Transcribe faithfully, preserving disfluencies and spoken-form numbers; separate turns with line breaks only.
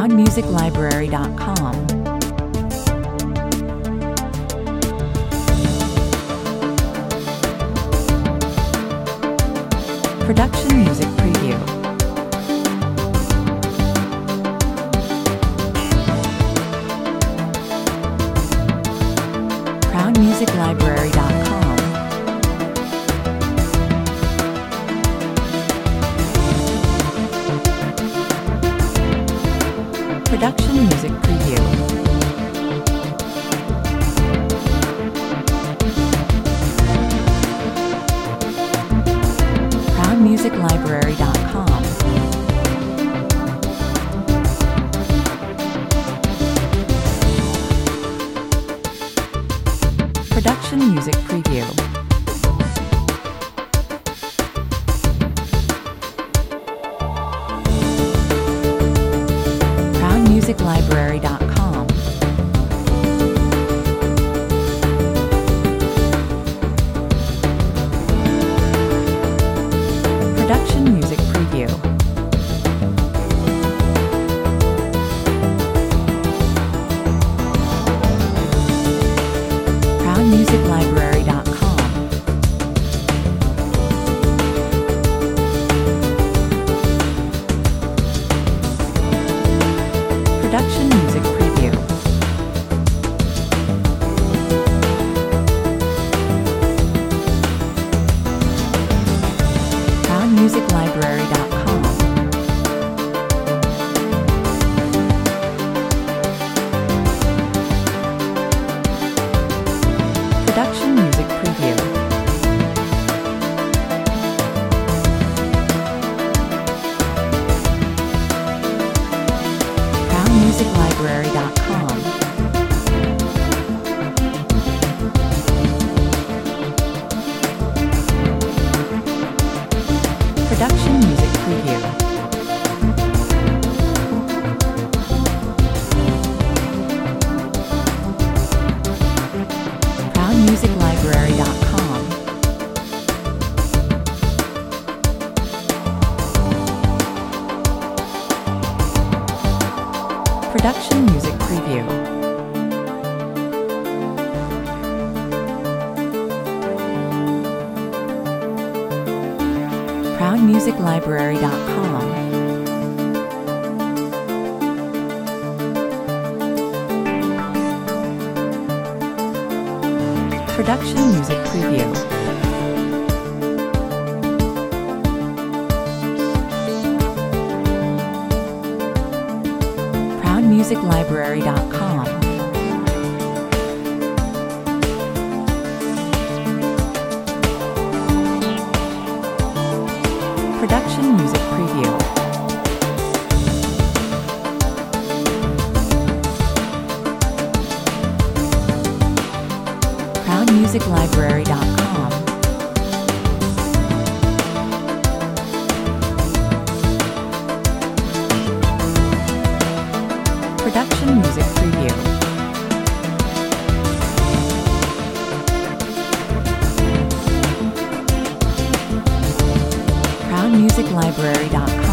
crown music library dot com. Production Music Preview. crown music library dot com. Production Music Preview. crown music library dot com. Production Music Preview. crown music library dot com. Production Music Preview. crown music library dot com. Production Music Preview. crown music library dot com. Production Music Preview. crown music library dot com. Production Music Preview. crown music library dot com. Production Music Preview. crown music library dot com. Production Music Preview. crown music library dot com. Production Music Preview. crown music library dot com. Production Music Preview. crown music library dot com.